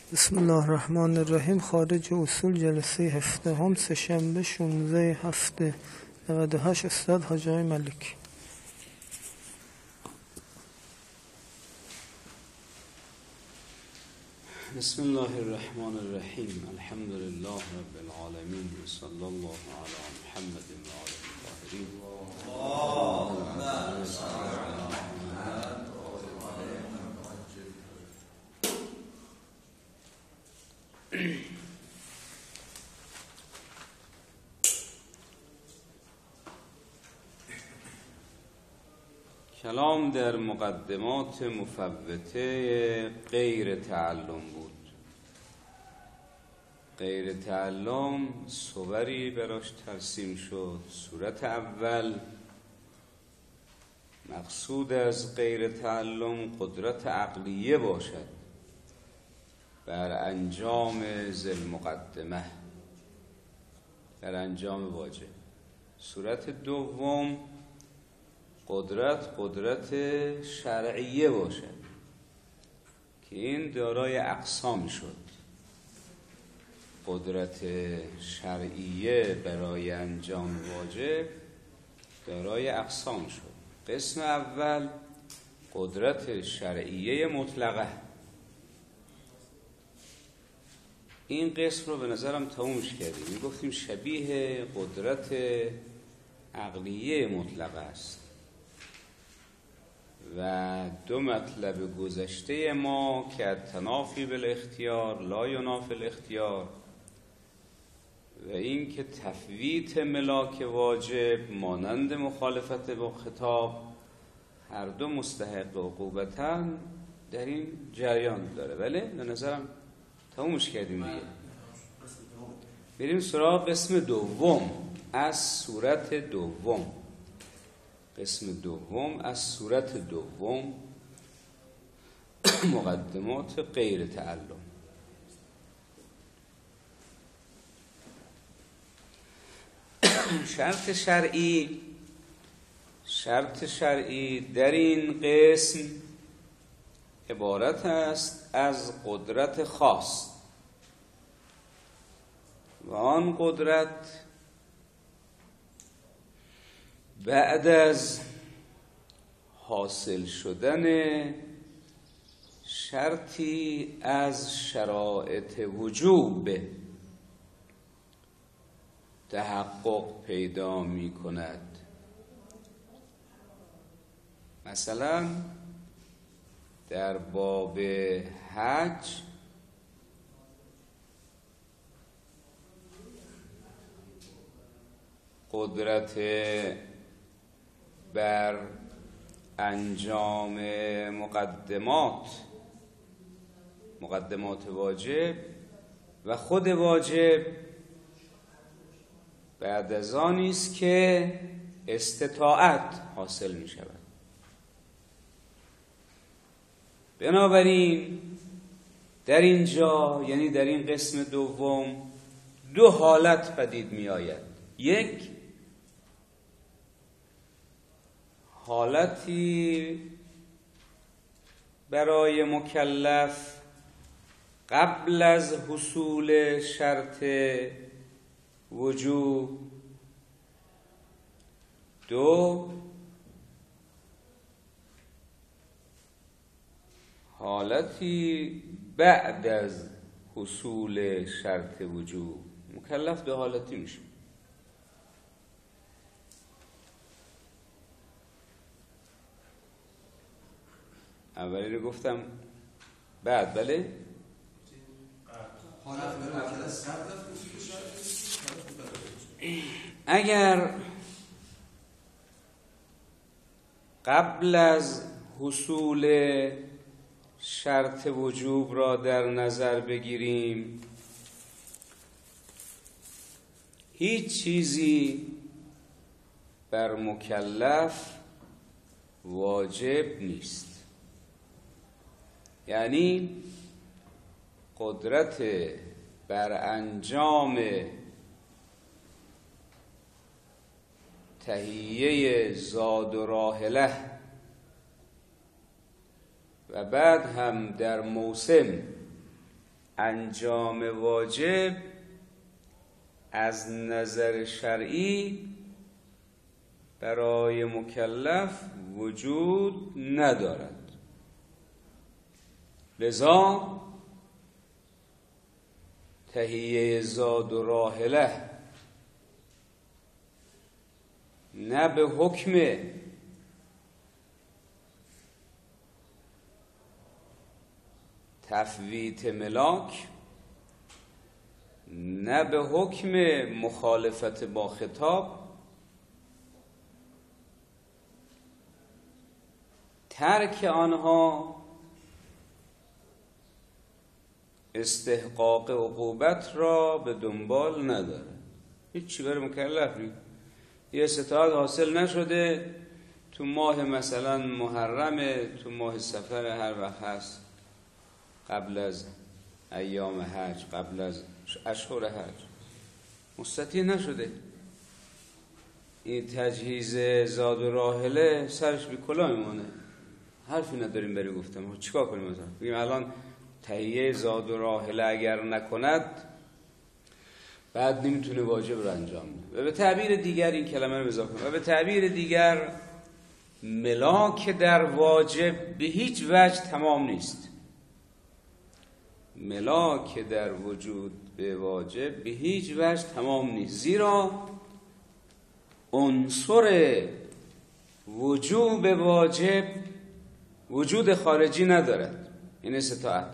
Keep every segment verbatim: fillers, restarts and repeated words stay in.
بسم الله الرحمن الرحیم. خارج اصول جلسه هفدهم سه‌شنبه شانزده هفته نود و هشت. استاد حاجی آقای ملکی. بسم الله الرحمن الرحیم. الحمد لله رب العالمین و صلی الله علی محمد و آله الطاهرین. اللهم صل علی محمد. کلام در مقدمات مفوته غیر تعلم بود. غیر تعلم صوری براش ترسیم شد. صورت اول، مقصود از غیر تعلم قدرت عقلیه باشد بر انجام ذی المقدمه، بر انجام واجب. صورت دوم، قدرت قدرت شرعیه باشد که این دارای اقسام شد. قدرت شرعیه برای انجام واجب دارای اقسام شد. قسم اول قدرت شرعیه مطلقه. این قسم رو به نظرم تمومش کردیم. می گفتیم شبیه قدرت عقلیه مطلقه است و دو مطلب گذشته ما که التنافی بالاختیار لا ینافی الاختیار و این که تفویت ملاک واجب مانند مخالفت با خطاب هر دو مستحق عقوبتن در این جریان داره. ولی به نظرم تمومش کردیم دیگه. بریم سراغ قسم دوم از صورت دوم. قسم دوم از صورت دوم، مقدمات غیر تعلم. شرط شرعی شرط شرعی در این قسم عبارت است از قدرت خاص و آن قدرت بعد از حاصل شدن شرطی از شرایط وجوب تحقق پیدا می کند. مثلا در باب حج قدرت بر انجام مقدمات مقدمات واجب و خود واجب بعد از آنی است که استطاعت حاصل می شود. بنابراین در اینجا، یعنی در این قسم دوم، دو حالت پدید می آید. یک، حالتی برای مکلف قبل از حصول شرط وجوب. دو، حالتی بعد از حصول شرط وجوب. مکلف دو حالتی میشه. اولی رو گفتم بعد، بله؟ اگر قبل از حصول شرط وجوب را در نظر بگیریم، هیچ چیزی بر مکلف واجب نیست. یعنی قدرت بر انجام تهیه زاد و راحله و بعد هم در موسم انجام واجب از نظر شرعی برای مکلف وجود ندارد. لذا تهیه زاد و راحله نه به حکم تفویت ملاک، نه به حکم مخالفت با خطاب، ترک آنها استحقاق عقوبت را به دنبال نداره. هیچی برای مکلف نیست. یه استطاعت حاصل نشده تو ماه مثلا محرمه، تو ماه سفر هر وقت هست، قبل از ایام حج، قبل از اشهر حج مستطیع نشده، این تجهیز زاد و راحله سرش بی کلاه میمونه. حرفی نداریم بری گفتم چیکار کنیم؟ مثلا بگیم الان تهیه زاد و راحله اگر نکند بعد نمیتونه واجب رو انجام بده. و به تعبیر دیگر این کلمه رو اضافه کنم، و به تعبیر دیگر ملاک در واجب به هیچ وجه تمام نیست. ملاک در وجود به واجب به هیچ وجه تمام نیست، زیرا عنصر وجوب واجب وجود خارجی ندارد. این استطاعت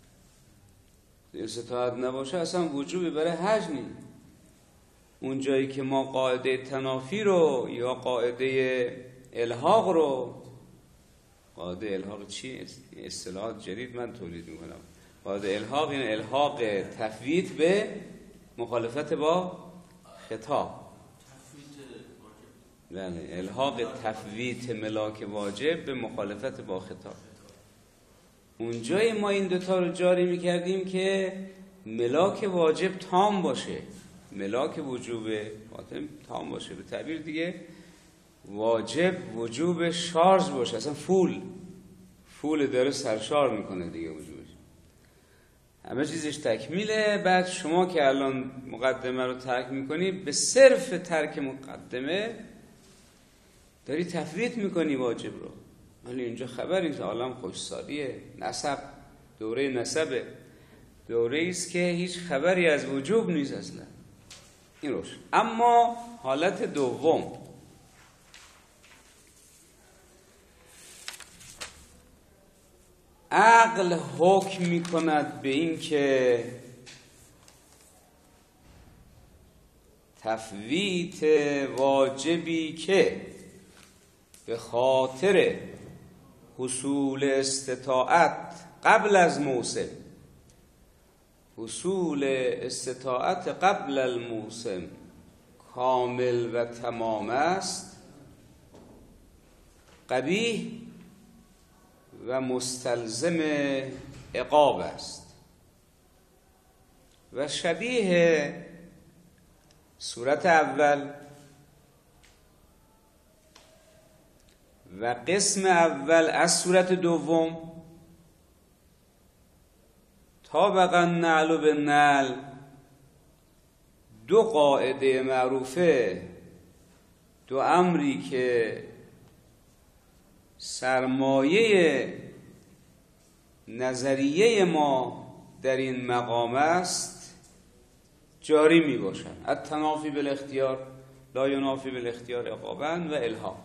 استطاعت نباشه اصلا وجوبی برای حج نیست. اون جایی که ما قاعده تنافی رو یا قاعده الحاق رو، قاعده الحاق چی؟ اصطلاحات جدید من تولید میکنم. قاعده الحاق این الحاق تفویت به مخالفت با خطاب. بله، الحاق تفویت ملاک واجب به مخالفت با خطاب. اونجای ما این دوتا رو جاری میکردیم که ملاک واجب تام باشه، ملاک وجوب واجب تام باشه. به تعبیر دیگه واجب وجوب شارژ باشه، اصلا فول فول داره سرشار میکنه دیگه وجوبش، همه چیزش تکمیله. بعد شما که الان مقدمه رو ترک میکنی، به صرف ترک مقدمه داری تفویت میکنی واجب رو. ولی اینجا خبری نیست، عالم خوشسالیه، نسب، دوره نسبه، دوره ایست که هیچ خبری از وجوب نیست اصلا. این روش. اما حالت دوم، عقل حکم میکند به این که تفویت واجبی که به خاطر حصول استطاعت قبل از موسم، حصول استطاعت قبل الموسم کامل و تمام است، قبیح و مستلزم عقاب است و شبیه صورت اول و قسم اول از صورت دوم طابقا نعل به نعل دو قاعده معروفه، دو امری که سرمایه نظریه ما در این مقام است جاری می باشند. التنافی بالاختیار لا ینافی بالاختیار عقابا و الحاق.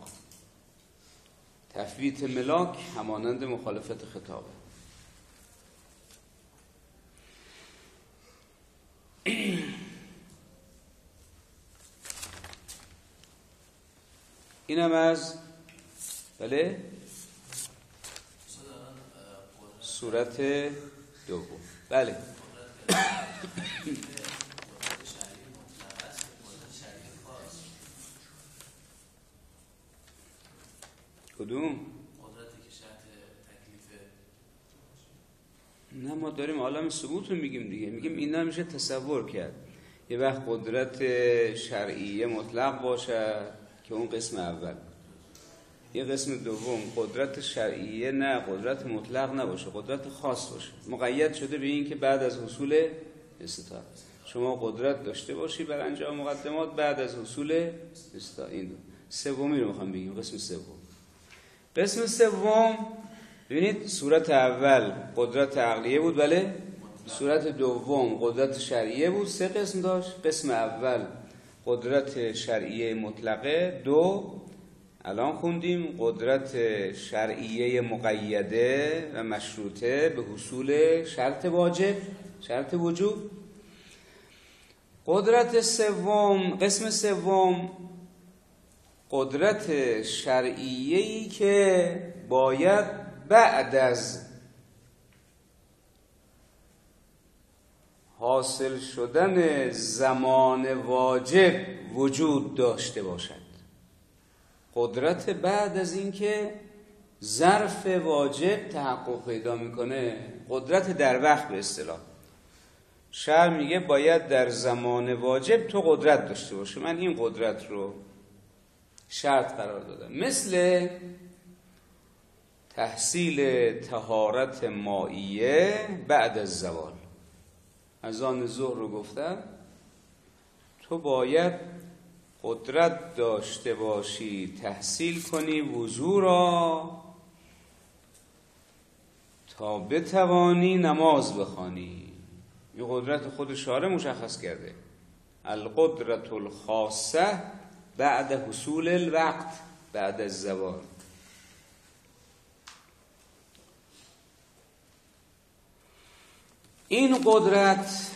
تفویت ملاک همانند مخالفت خطابه. اینم از بله صورت دوم. بله کدوم؟ قدرتی که شرط تکلیف. نه ما داریم عالم ثبوت رو میگیم دیگه، میگیم اینا میشه تصور کرد. یه وقت قدرت شرعیه مطلق باشه که اون قسم اول، یه قسم دوم قدرت شرعیه نه قدرت مطلق نباشه، قدرت خاص باشه، مقید شده به این که بعد از حصول استطاعت شما قدرت داشته باشی بر انجام مقدمات بعد از حصول استطاعت. این دو سومی رو میخوام بگیم. قسم سوم قسم سوم ببینید صورت اول قدرت عقلیه بود، بله. صورت دوم قدرت شرعیه بود. سه قسم داشت. قسم اول قدرت شرعیه مطلقه، دو الان خوندیم قدرت شرعیه مقیده و مشروطه به حصول شرط واجب، شرط وجوب. قدرت سوم قسم سوم قدرت شرعیه‌ای که باید بعد از حاصل شدن زمان واجب وجود داشته باشد. قدرت بعد از اینکه ظرف واجب تحقق پیدا میکنه، قدرت در وقت به اصطلاح. شرع میگه باید در زمان واجب تو قدرت داشته باشه، من این قدرت رو شرط قرار دادم. مثل تحصیل طهارت مائیه بعد از زوال. از آن ظهر رو گفتم تو باید قدرت داشته باشی تحصیل کنی وضو را تا بتوانی نماز بخوانی. این قدرت خود شارع مشخص کرده. القدرت الخاصه بعد حصول الوقت، بعد از زوال. این قدرت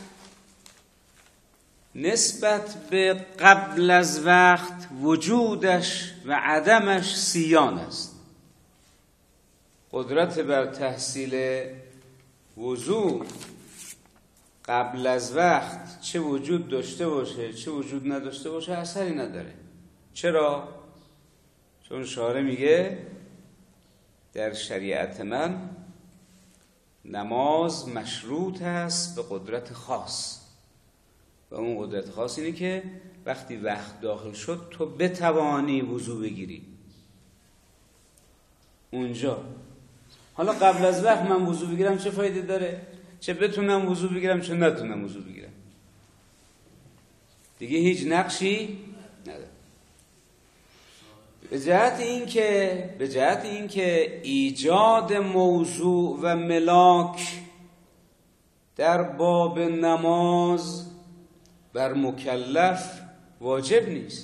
نسبت به قبل از وقت وجودش و عدمش سیان است. قدرت بر تحصیل وضو قبل از وقت چه وجود داشته باشه چه وجود نداشته باشه اثری نداره. چرا؟ چون شارع میگه در شریعت من نماز مشروط است به قدرت خاص، و اون قدرت خاص اینه که وقتی وقت داخل شد تو بتوانی وضو بگیری. اونجا حالا قبل از وقت من وضو بگیرم چه فایده داره؟ چه بتونم وضو بگیرم چه نتونم وضو بگیرم، دیگه هیچ نقشی نداره. به جهت این که به جهت این که ایجاد موضوع و ملاک در باب نماز بر مکلف واجب نیست.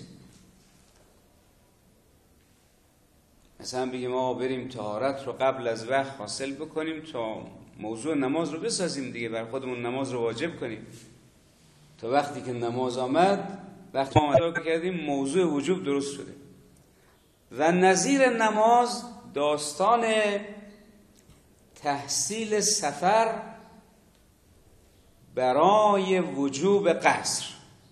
مثلا بگیم ما بریم طهارت رو قبل از وقت حاصل بکنیم تا موضوع نماز رو بسازیم دیگه، بر خودمون نماز رو واجب کنیم تا وقتی که نماز آمد، وقتی ما آمد کردیم موضوع وجوب درست شده. و نظیر نماز داستان تحصیل سفر برای وجوب قصر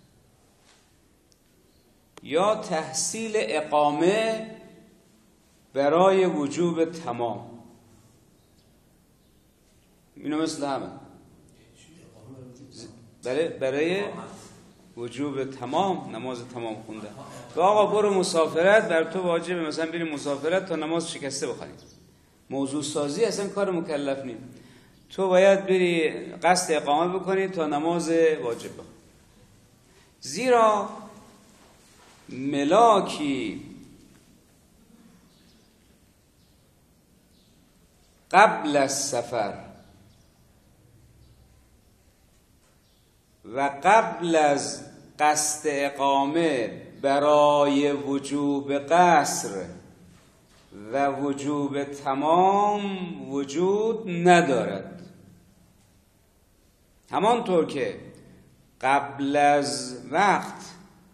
یا تحصیل اقامه برای وجوب تمام. اینو مثل همه برای, برای وجوب تمام، نماز تمام خونده. و آقا برو مسافرت، بر تو واجبه مثلا بریم مسافرت تا نماز شکسته بخونی. موضوع سازی اصلا کار مکلف نیست. تو باید بری قصد اقامه بکنی تا نماز واجب بخونی. زیرا ملاکی قبل از سفر و قبل از قصد اقامه برای وجوب قصر و وجوب تمام وجود ندارد. همانطور که قبل از وقت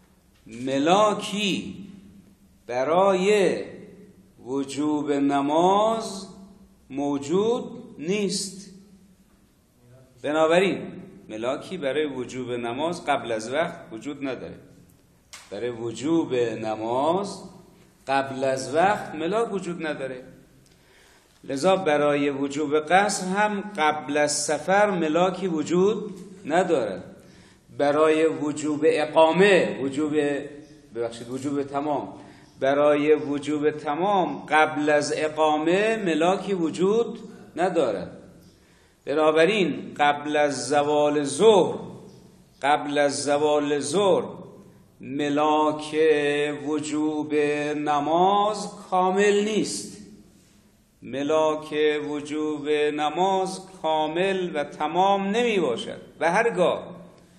ملاکی برای وجوب نماز موجود نیست. بنابراین ملاکی برای وجوب نماز قبل از وقت وجود نداره. برای وجوب نماز قبل از وقت ملاک وجود نداره. لذا برای وجوب قصر هم قبل از سفر ملاکی وجود نداره. برای وجوب اقامه، وجوب ببخشید وجوب تمام برای وجوب تمام قبل از اقامه ملاکی وجود ندارد. بنابراین قبل از زوال ظهر قبل از زوال ظهر ملاک وجوب نماز کامل نیست. ملاک وجوب نماز کامل و تمام نمی باشد و هرگاه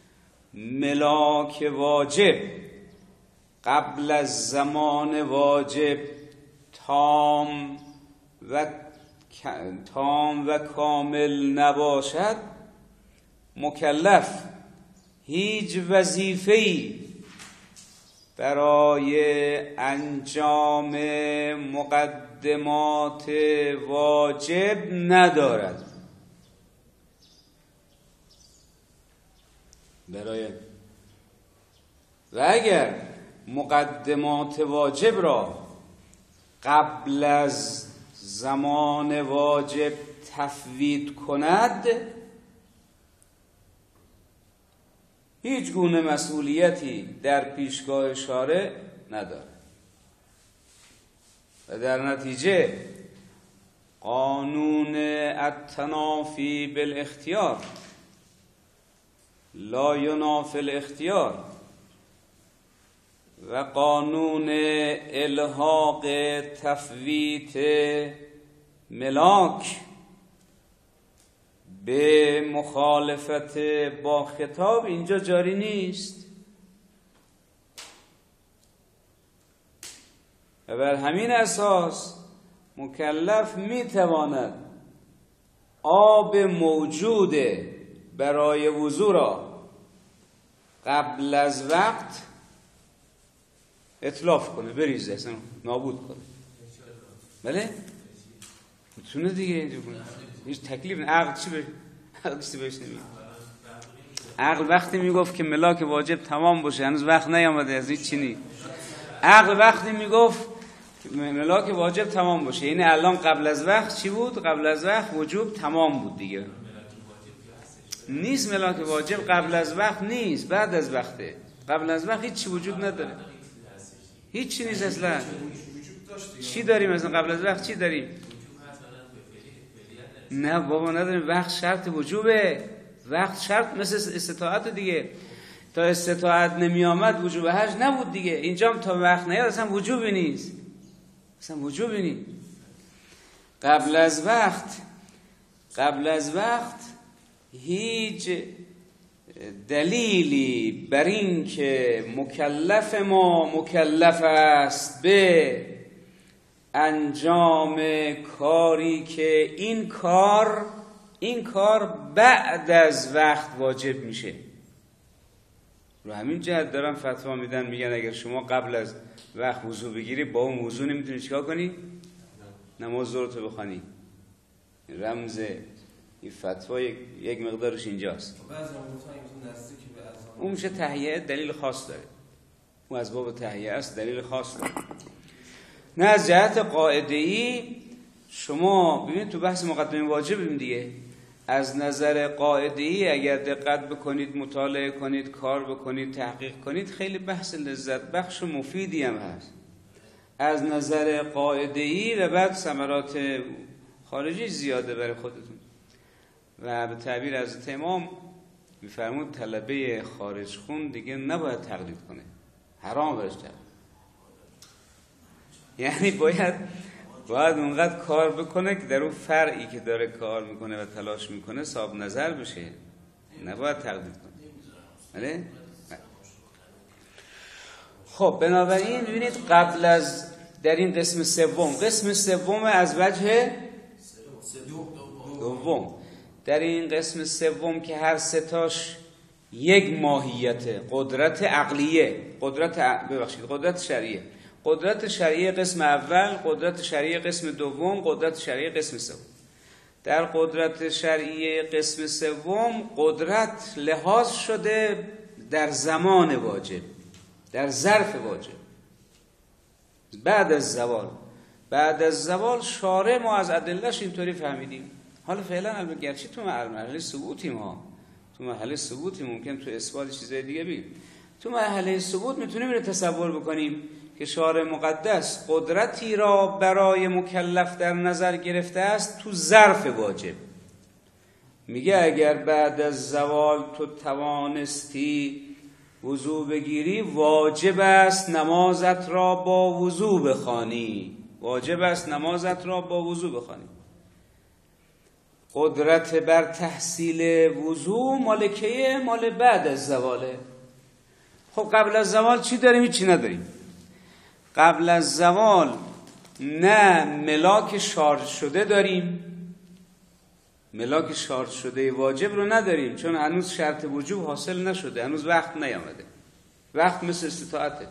ملاک واجب قبل از زمان واجب تام و تام و کامل نباشد، مکلف هیچ وظیفه‌ای برای انجام مقدمات واجب ندارد. برای و اگر مقدمات واجب را قبل از زمان واجب تفویت کند، هیچ گونه مسئولیتی در پیشگاه شارع ندارد و در نتیجه قانون التنافی بالاختیار لا ینافی الاختیار و قانون الحاق تفویت ملاک به مخالفت با خطاب اینجا جاری نیست و بر همین اساس مکلف میتواند آب موجود برای وضو را قبل از وقت اتلاف کنه، بریزه، اصلا نابود کنه. بله؟ میتونه دیگه اینجا کنه. هیچ تکلیف نه. عقل چی به عقل چی بهش نمیگه. عقل وقتی میگفت که ملاک واجب تمام باشه، هنوز وقت نیامده از هیچ چی نی. عقل وقتی میگفت ملاک واجب تمام باشه، یعنی الان قبل از وقت چی بود؟ قبل از وقت وجوب تمام بود دیگه. نیست ملاک واجب قبل از وقت نیست، بعد از وقته. قبل از وقت هیچ چی وجود نداره. هیچ چی نیست اصلا. چی داریم مثلا قبل از وقت؟ چی داریم؟ نه بابا نداریم. وقت شرط وجوبه. وقت شرط مثل استطاعت دیگه. تا استطاعت نمی آمد وجوب حج نبود دیگه. اینجا هم تا وقت نیاد اصلا وجوبی نیست. اصلا وجوبی نیست. قبل از وقت قبل از وقت هیچ دلیلی بر این که مکلف ما مکلف است به انجام کاری که این کار این کار بعد از وقت واجب میشه. رو همین جهت دارن فتوا میدن، میگن اگر شما قبل از وقت وضو بگیری با اون وضو نمیتونی چیکار کنی؟ نماز ظهرتو بخوانی. رمز این فتوا یک مقدارش اینجاست. اون میشه تهیه، دلیل خاص داره. اون از باب تهیه است، دلیل خاص داره. نه از جهت قاعده‌ای شما ببینید تو بحث مقدمه واجب ببینید دیگه، از نظر قاعده‌ای اگر دقت بکنید، مطالعه کنید، کار بکنید، تحقیق کنید، خیلی بحث لذت بخش و مفیدی هم هست. از نظر قاعده‌ای و بعد ثمرات خارجی زیاده برای خودتون. و به تعبیر از امام میفرمود طلبه خارج خون دیگه نباید تقلید کنه، حرام برش تقلید. یعنی باید باید اونقدر کار بکنه که در اون فرعی که داره کار میکنه و تلاش میکنه صاحب نظر بشه، نباید تقلید کنه. بله؟ خب بنابراین ببینید قبل از در این قسم سوم قسم سوم از وجه دوم در این قسم سوم که هر ستاش یک ماهیت، قدرت عقلیه، قدرت ببخشید قدرت شرعیه، قدرت شرعیه قسم اول، قدرت شرعیه قسم دوم، قدرت شرعیه قسم سوم. در قدرت شرعیه قسم سوم قدرت لحاظ شده در زمان واجب، در ظرف واجب، بعد از زوال. بعد از زوال شارع ما از ادله‌اش اینطوری فهمیدیم. حالا فعلا البته گرچه تو مرحله ثبوتیم ها، تو مرحله ثبوتی ممکن تو اثبات چیزای دیگه بگیم. تو مرحله ثبوت میتونیم اینو تصور بکنیم که شارع مقدس قدرتی را برای مکلف در نظر گرفته است تو ظرف واجب. میگه اگر بعد از زوال تو توانستی وضو بگیری، واجب است نمازت را با وضو بخوانی. واجب است نمازت را با وضو بخوانی. قدرت بر تحصیل وضو مالکه مال بعد از زواله. خب قبل از زوال چی داریم؟ چی نداریم. قبل از زوال نه ملاک شارژ شده داریم، ملاک شارژ شده واجب رو نداریم، چون هنوز شرط وجوب حاصل نشده، هنوز وقت نیامده. وقت مثل استطاعته.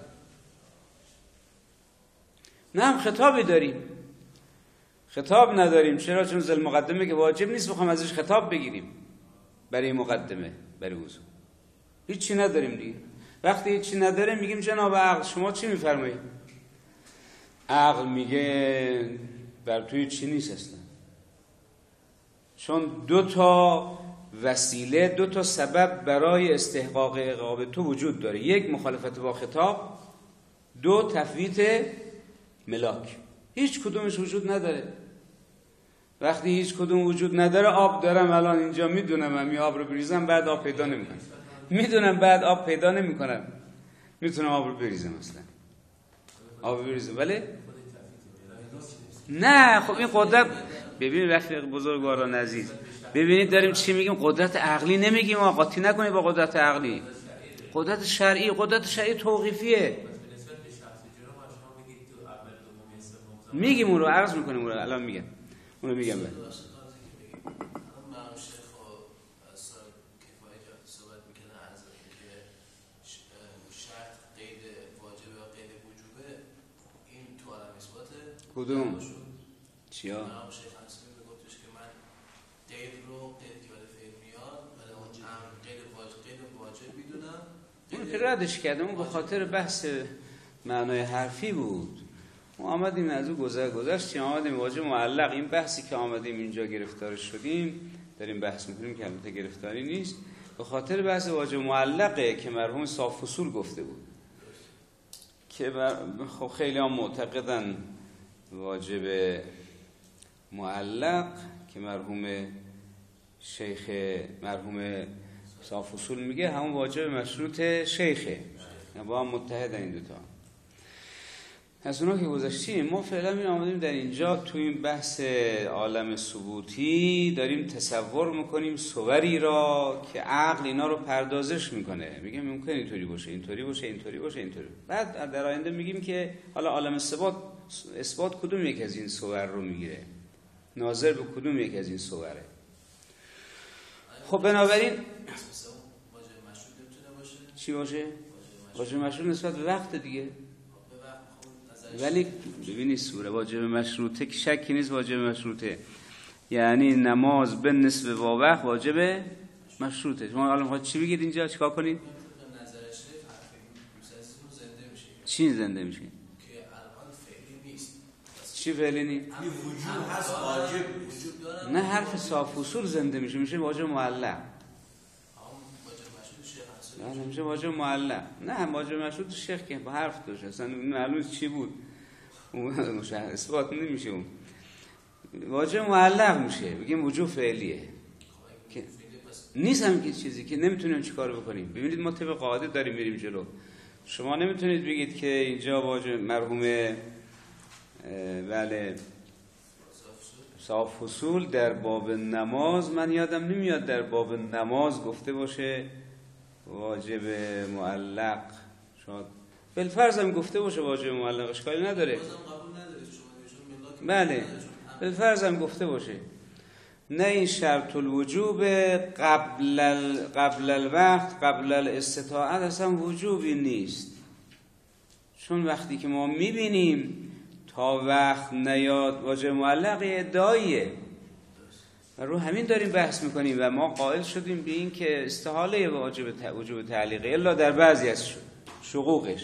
نه هم خطابی داریم، خطاب نداریم. چرا؟ چون ذل مقدمه که واجب نیست بخوام ازش خطاب بگیریم برای مقدمه، برای وضو. هیچی نداریم دیگه. وقتی هیچی نداریم میگیم جناب عقل شما چی میفرمایید؟ عقل میگه بر توی چی نیست اصلا، چون دو تا وسیله، دو تا سبب برای استحقاق عقاب تو وجود داره. یک مخالفت با خطاب، دو تفویت ملاک. هیچ کدومش وجود نداره. وقتی هیچ کدوم وجود نداره، آب دارم الان اینجا میدونم من آب رو بریزم بعد آب پیدا نمیکنم، میدونم بعد آب پیدا نمیکنم، میتونم آب رو بریزم اصلا آب بریزم، ولی نه. خب این قدرت، ببینید رفیق بزرگواران عزیز، ببینید داریم چی میگیم. قدرت عقلی نمیگیم، قاطی نکنید با قدرت عقلی. قدرت شرعی، قدرت شرعی توقیفیه. میگیم اون رو، عرض میکنیم اون رو، الان میگم اون رو میگم. بله کدوم؟ چیا؟ شیخ حسنی میگفتش که من قید رو قید که برای فعل میاد ولی اون قید واجب قید واجب میدونم. اون که ردش کردم، اون به خاطر بحث معنای حرفی بود. ما آمدیم از اون گذر گذشتیم، آمدیم واجب معلق. این بحثی که آمدیم اینجا گرفتار شدیم، داریم بحث میکنیم که البته گرفتاری نیست، به خاطر بحث واجب معلقه که مرحوم صاف اصول گفته بود که بر... خب خیلی هم معتقدن واجب معلق که مرحوم شیخ مرحوم صاف اصول میگه همون واجب مشروط شیخه، با هم متحدن این دوتا. از اونا که گذاشتیم، ما فعلا می آمدیم در اینجا تو این بحث عالم ثبوتی داریم تصور میکنیم صوری را که عقل اینا رو پردازش میکنه، میگه ممکن اینطوری باشه، اینطوری باشه، اینطوری باشه، اینطوری. بعد در آینده میگیم که حالا عالم ثبات اثبات کدوم یک از این صور رو میگیره، ناظر به کدوم یک از این صوره. خب بنابراین چی باشه؟ واجب مشروط نسبت به وقت دیگه. ولی ببینید سوره واجب مشروطه که شکی نیست واجب مشروطه، یعنی نماز به نسبه با وقت واجب مشروطه. شما حالا میخواید چی بگید اینجا؟ چیکار کنید؟ چی زنده میشه؟ چی فعلی نیست؟ وجود هست واجب. نه حرف صاف اصول زنده میشه، میشه واجب معلق. نه میشه واجب معلق. نه واجب مشروط شیخ که با حرف داشت اصلا معلوم چی بود، اون مشخص اثبات نمیشه. اون واجب معلق میشه، بگیم وجوب فعلیه که نیست هم که چیزی که نمیتونیم چیکار بکنیم. ببینید ما طبق قاعده داریم میریم جلو. شما نمیتونید بگید که اینجا واجب مرحوم بله صاف اصول در باب نماز، من یادم نمیاد در باب نماز گفته باشه واجب معلق. شاید بالفرض هم گفته باشه واجب معلق، اشکالی نداره. بله بالفرض هم گفته باشه. نه این شرط الوجوب قبل ال... قبل الوقت قبل الاستطاعت اصلا وجوبی نیست، چون وقتی که ما میبینیم تا وقت نیاد واجب معلق ادعاییه و رو همین داریم بحث میکنیم و ما قائل شدیم به این که استحاله واجب وجوب تعلیقه الا در بعضی از شقوقش.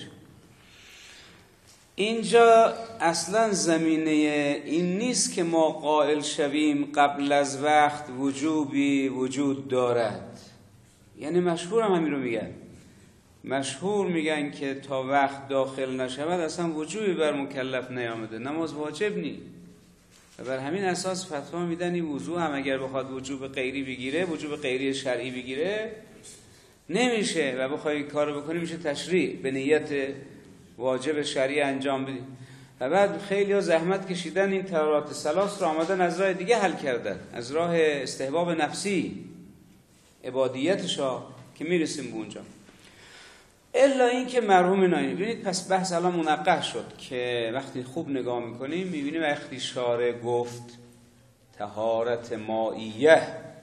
اینجا اصلا زمینه این نیست که ما قائل شویم قبل از وقت وجوبی وجود دارد. یعنی مشهور هم همین رو میگن، مشهور میگن که تا وقت داخل نشود اصلا وجوبی بر مکلف نیامده، نماز واجب نی. و بر همین اساس فتوا میدن این وضو هم اگر بخواد وجوب غیری بگیره، وجوب غیری شرعی بگیره نمیشه و بخوای کارو بکنی میشه تشریع به نیت واجب شرعی انجام بدی. و بعد خیلی ها زحمت کشیدن این طهارات ثلاث رو آمدن از راه دیگه حل کردن، از راه استحباب نفسی عبادیتشا که میرسیم به اونجا. الا این که مرحوم ناینی ببینید، پس بحث الان منقح شد که وقتی خوب نگاه میکنیم میبینیم وقتی شارع گفت طهارت مائیه،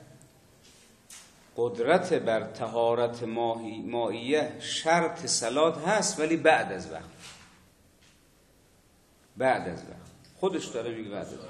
قدرت بر طهارت مائیه شرط صلات هست ولی بعد از وقت، بعد از وقت خودش داره میگه بعد از وقت.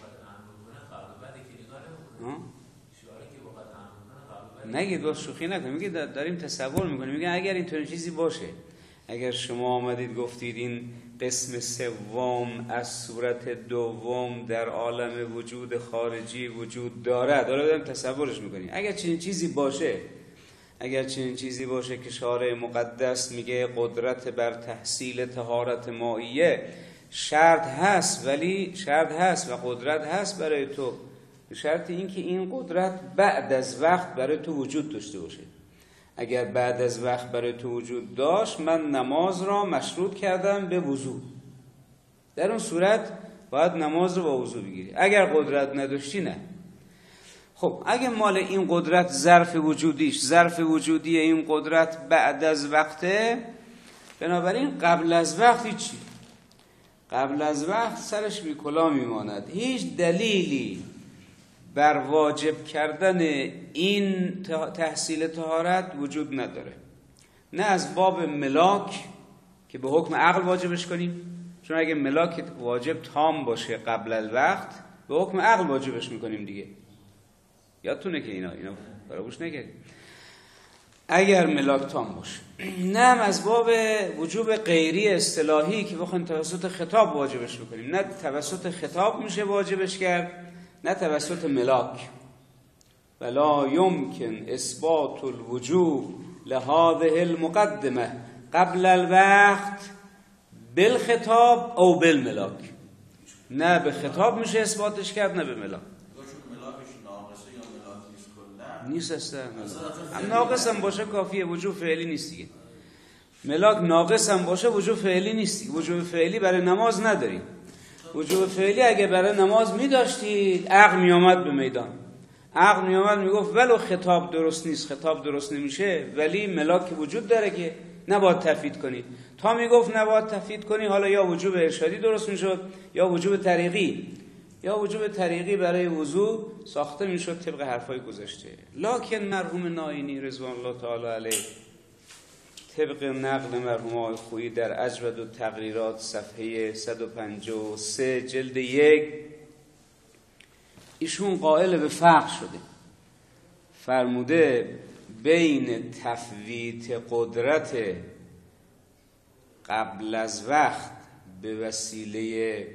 نگید با شوخی نکنید، میگه داریم تصور میکنیم، میگه اگر اینطور چیزی باشه، اگر شما آمدید گفتید این قسم سوم از صورت دوم در عالم وجود خارجی وجود داره، داره داریم تصورش میکنیم. اگر چنین چیزی باشه، اگر چنین چیزی باشه که شارع مقدس میگه قدرت بر تحصیل طهارت مائیه شرط هست، ولی شرط هست و قدرت هست برای تو، به شرط اینکه این قدرت بعد از وقت برای تو وجود داشته باشه. اگر بعد از وقت برای تو وجود داشت، من نماز را مشروط کردم به وضو، در اون صورت باید نماز رو با وضو بگیری. اگر قدرت نداشتی نه. خب اگه مال این قدرت ظرف وجودیش، ظرف وجودی این قدرت بعد از وقته، بنابراین قبل از وقت چی؟ قبل از وقت سرش بی کلا میماند. هیچ دلیلی بر واجب کردن این تحصیل طهارت وجود نداره، نه از باب ملاک که به حکم عقل واجبش کنیم، چون اگه ملاک واجب تام باشه قبل الوقت به حکم عقل واجبش میکنیم دیگه، یادتونه که اینا اینا فراموش نگیرید. اگر ملاک تام باشه، نه از باب وجوب غیری اصطلاحی که بخوایم توسط خطاب واجبش بکنیم، نه توسط خطاب میشه واجبش کرد، نه توسط ملاک. ولا يمكن اثبات الوجوب لهذه المقدمه قبل الوقت بالخطاب او بالملاک. نه به خطاب میشه اثباتش کرد، نه به ملاک. نیست اصلا. هم ناقص هم باشه کافیه، وجوب فعلی نیست دیگه. ملاک ناقص هم باشه وجوب فعلی نیست دیگه. وجوب فعلی برای نماز نداریم. وجوب فعلی اگه برای نماز می داشتید، عقل می آمد به میدان، عقل می آمد می گفت ولو خطاب درست نیست، خطاب درست نمیشه، ولی ملاک وجود داره که نباید تفویض کنی. تا می گفت نباید تفویض کنی، حالا یا وجوب ارشادی درست می شد یا وجوب طریقی، یا وجوب طریقی برای وضو ساخته می شد طبق حرفای گذشته. لکن مرحوم ناینی رضوان الله تعالی علیه طبق نقل مرحوم آقای خویی در اجود و تقریرات صفحه صد و پنجاه و سه جلد یک، ایشون قائل به فرق شده، فرموده بین تفویت قدرت قبل از وقت به وسیله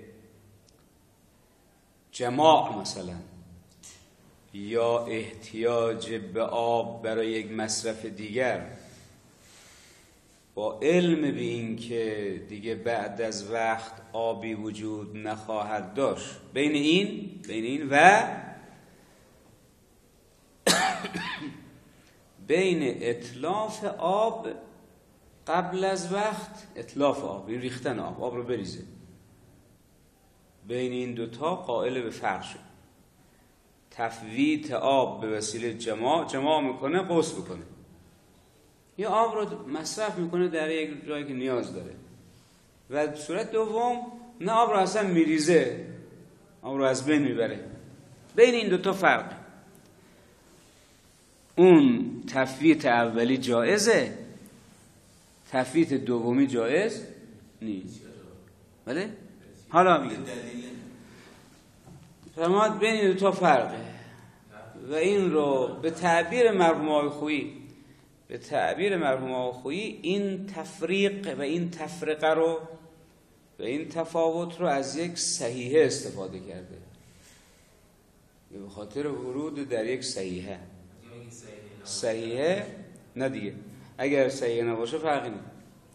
جماع مثلا یا احتیاج به آب برای یک مصرف دیگر، با علم به این که دیگه بعد از وقت آبی وجود نخواهد داشت، بین این بین این و بین اتلاف آب قبل از وقت، اتلاف آب این ریختن آب، آب رو بریزه، بین این دوتا قائل به فرق شد. تفویت آب به وسیله جماع، جماع میکنه غسل بکنه، یا آب رو مصرف میکنه در یک جایی که نیاز داره، و صورت دوم نه آب رو اصلا میریزه، آب رو از بین میبره. بین این دوتا فرق. اون تفویت اولی جایزه، تفویت دومی جایز نیست. بله؟ حالا میگه فرماد بین این دوتا فرقه، و این رو به تعبیر مرحوم آقای خویی به تعبیر مرحوم آقای خویی این تفریق و این تفرقه رو و این تفاوت رو از یک صحیحه استفاده کرده، به خاطر ورود در یک صحیحه. صحیحه نه دیگه، اگر صحیح نباشه فرقی نمیکنه.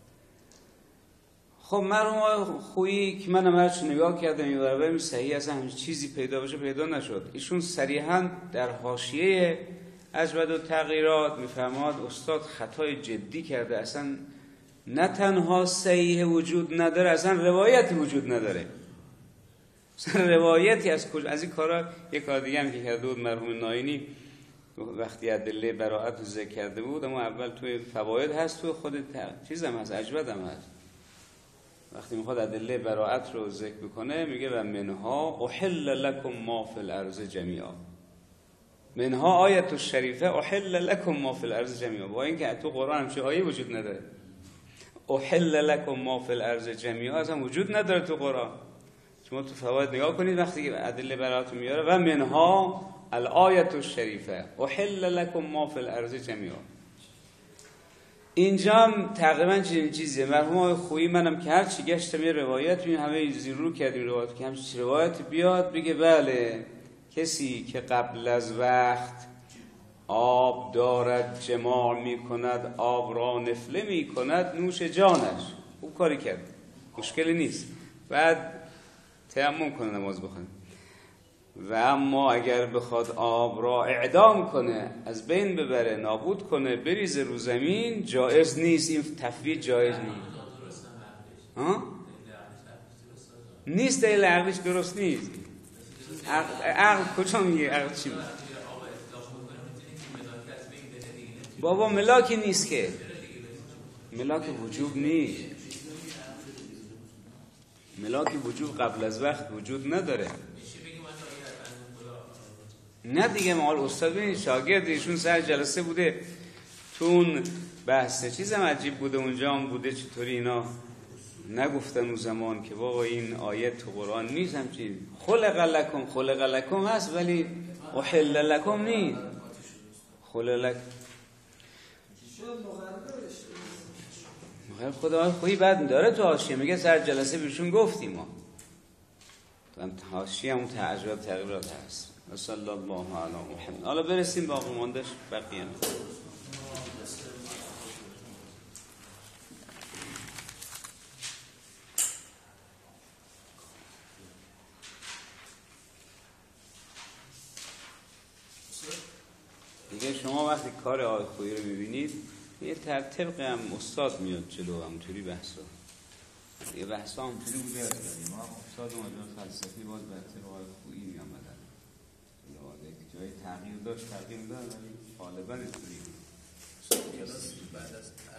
خب مرحوم خویی که منم هرچی نگاه کردم این برابر صحیح اصلا همچین چیزی پیدا بشه پیدا نشد. ایشون صریحا در حاشیه اجود التغییرات میفرماد استاد خطای جدی کرده، اصلا نه تنها صحیح وجود نداره، اصلا روایتی وجود نداره. اصلا روایتی از کجا از این کارا. یک کار دیگه هم که کرده بود مرحوم ناینی وقتی ادله براءت رو ذکر کرده بود، اما اول توی فواید هست، توی خود چیزم هست، اجود هم هست. وقتی میخواد ادله براءت رو ذکر بکنه میگه و منها احل لکم ما فی الارض جمیعا. منها آیت الشریفه احل لکم ما فی الارض جمیعا. با اینکه تو قرآن همچین آیه وجود نداره. احل لکم ما فی الارض جمیعا اصلا وجود نداره تو قرآن. شما تو فواید نگاه کنید وقتی ادله براءت میاره و منها الآیت الشریفه احل لکم ما فی الارض جمیعا. اینجا هم تقریبا چنین چیزیه. مرحوم آقای خویی منم که هر چی گشتم یه روایت می همه زیر رو کردیم روایت که همچین روایت بیاد بگه بله کسی که قبل از وقت آب دارد جماع می کند، آب را نفله می کند، نوش جانش. خوب کاری کرد، مشکلی نیست. بعد تیمم کنه نماز بخونه. و اما اگر بخواد آب را اعدام کنه، از بین ببره، نابود کنه، بریزه رو زمین، جایز نیست. این تفویض جایز نیست. ها؟ نیست دلیل عقلش درست نیست. عقل, عقل کجا میگه؟ عقل چی میگه؟ بابا ملاکی نیست که. ملاک وجوب نیست. ملاک وجوب قبل از وقت وجود نداره. نه دیگه مال استاد ببینید شاگرد ایشون سر جلسه بوده تو اون بحث چیزم عجیب بوده اونجا هم بوده چطوری اینا نگفتن اون زمان که بابا این آیت تو قرآن نیست همچین خلق لکم خلق لکم هست ولی احل لکم نیست. خلق لکم مخیر خدا خویی بعد داره تو حاشیه میگه سر جلسه بیشون گفتیم ما تو حاشیه همون تعجب تغییرات هست. صلی الله علی محمد. حالا برسیم باقی موندهش بقیه. دیگه شما وقتی کار آقای خویی رو میبینید یه طبق هم استاد میاد جلو همونطوری بحثا. یه بحثا همونطوری بوده ما استاد مجال فلسفی باز بهتر آقای خویی میامدن. جای تغییر داشت تغییر داشت ولی غالبا اینطوری بود. بعد از